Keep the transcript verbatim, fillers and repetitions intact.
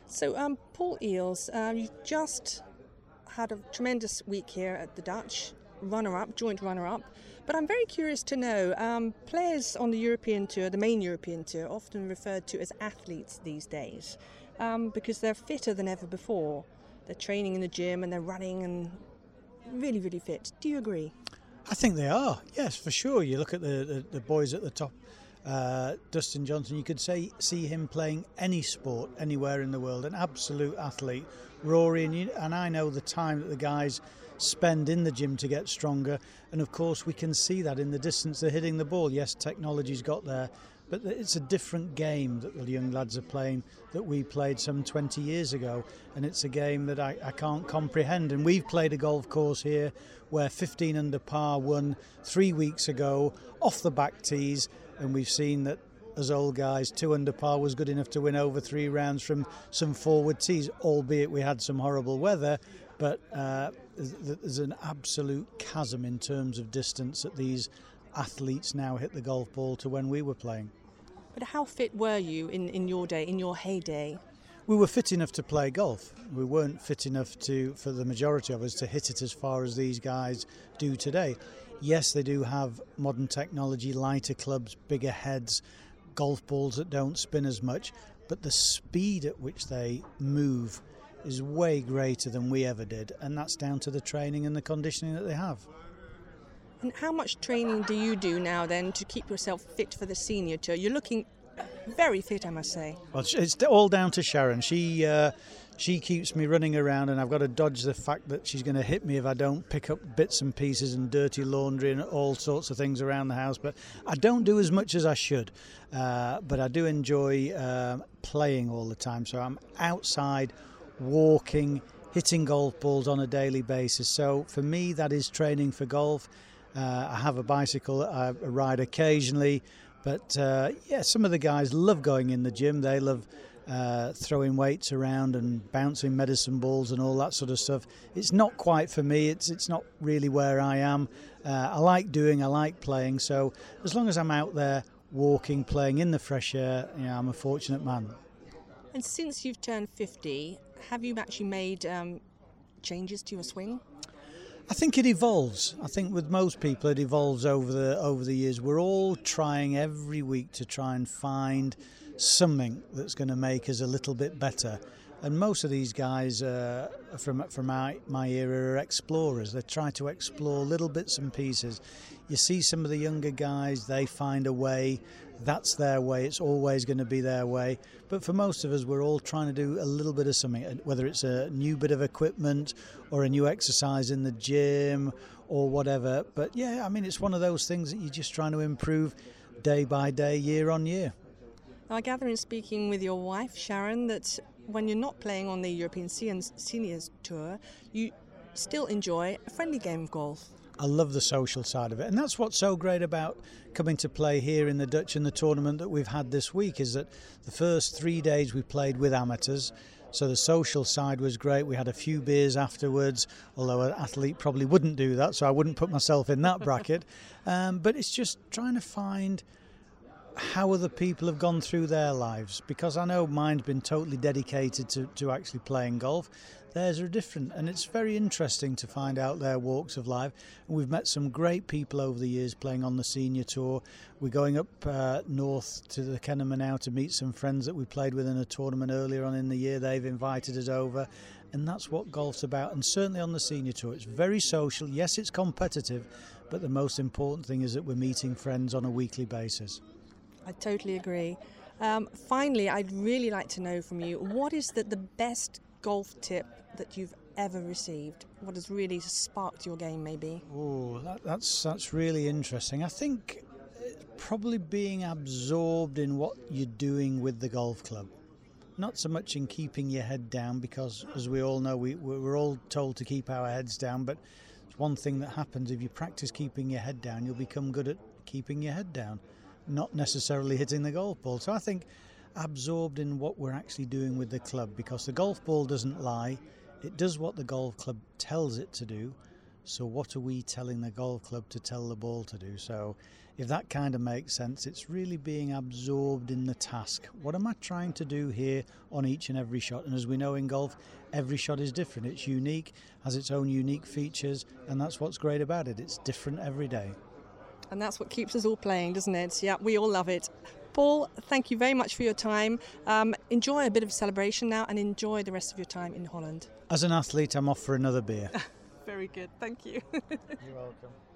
So, um, Paul Eels, um, you just had a tremendous week here at the Dutch, runner-up, joint runner-up. But I'm very curious to know, um, players on the European Tour, the main European Tour, often referred to as athletes these days, um, because they're fitter than ever before. They're training in the gym and they're running and really, really fit. Do you agree? I think they are, yes, for sure. You look at the, the, the boys at the top, uh, Dustin Johnson, you could say see him playing any sport anywhere in the world, an absolute athlete. Rory, and, you, and I know the time that the guys spend in the gym to get stronger, and of course we can see that in the distance they're hitting the ball. Yes, technology's got there, but it's a different game that the young lads are playing that we played some twenty years ago, and it's a game that I, I can't comprehend. And we've played a golf course here where fifteen under par won three weeks ago off the back tees, and we've seen that as old guys, two under par was good enough to win over three rounds from some forward tees, albeit we had some horrible weather. But uh, there's an absolute chasm in terms of distance that these athletes now hit the golf ball to when we were playing. But how fit were you in, in your day, in your heyday? We were fit enough to play golf. We weren't fit enough to, for the majority of us, to hit it as far as these guys do today. Yes, they do have modern technology, lighter clubs, bigger heads, golf balls that don't spin as much, but the speed at which they move is way greater than we ever did, and that's down to the training and the conditioning that they have. And how much training do you do now then to keep yourself fit for the senior tour? You're looking very fit, I must say. Well, it's all down to Sharon. She uh, she keeps me running around, and I've got to dodge the fact that she's going to hit me if I don't pick up bits and pieces and dirty laundry and all sorts of things around the house. But I don't do as much as I should. Uh, but I do enjoy uh, playing all the time. So I'm outside, walking, hitting golf balls on a daily basis. So for me, that is training for golf. Uh, I have a bicycle that I ride occasionally, but uh, yeah, some of the guys love going in the gym. They love uh, throwing weights around and bouncing medicine balls and all that sort of stuff. It's not quite for me. It's it's not really where I am. Uh, I like doing, I like playing. So as long as I'm out there walking, playing in the fresh air, you know, I'm a fortunate man. And since you've turned fifty, have you actually made um, changes to your swing? I think it evolves. I think with most people it evolves over the over the years. We're all trying every week to try and find something that's going to make us a little bit better. And most of these guys uh, from from my, my era are explorers. They try to explore little bits and pieces. You see some of the younger guys, they find a way. That's their way. It's always going to be their way. But for most of us, we're all trying to do a little bit of something, whether it's a new bit of equipment or a new exercise in the gym or whatever. But yeah, I mean, it's one of those things that you're just trying to improve day by day, year on year. I gather in speaking with your wife, Sharon, that when you're not playing on the European Seniors Tour, you still enjoy a friendly game of golf. I love the social side of it, and that's what's so great about coming to play here in the Dutch and the tournament that we've had this week, is that the first three days we played with amateurs, so the social side was great. We had a few beers afterwards, although an athlete probably wouldn't do that, so I wouldn't put myself in that bracket. Um, but it's just trying to find how other people have gone through their lives, because I know mine's been totally dedicated to, to actually playing golf. Theirs are different, and it's very interesting to find out their walks of life. And we've met some great people over the years playing on the senior tour. We're going up uh, north to the Kennemer now to meet some friends that we played with in a tournament earlier on in the year. They've invited us over, and that's what golf's about. And certainly on the senior tour, it's very social. Yes, it's competitive, but the most important thing is that we're meeting friends on a weekly basis. I totally agree. Um, finally, I'd really like to know from you, what is the, the best golf tip that you've ever received? What has really sparked your game, maybe? Oh, that, that's that's really interesting. I think probably being absorbed in what you're doing with the golf club. Not so much in keeping your head down, because as we all know, we, we're all told to keep our heads down, but it's one thing that happens. If you practice keeping your head down, you'll become good at keeping your head down, not necessarily hitting the golf ball. So I think absorbed in what we're actually doing with the club, because the golf ball doesn't lie. It does what the golf club tells it to do. So what are we telling the golf club to tell the ball to do? So if that kind of makes sense, it's really being absorbed in the task. What am I trying to do here on each and every shot? And as we know in golf, every shot is different. It's unique, has its own unique features, and that's what's great about it. It's different every day. And that's what keeps us all playing, doesn't it? Yeah, we all love it. Paul, thank you very much for your time. Um, enjoy a bit of celebration now and enjoy the rest of your time in Holland. As an athlete, I'm off for another beer. Very good. Thank you. You're welcome.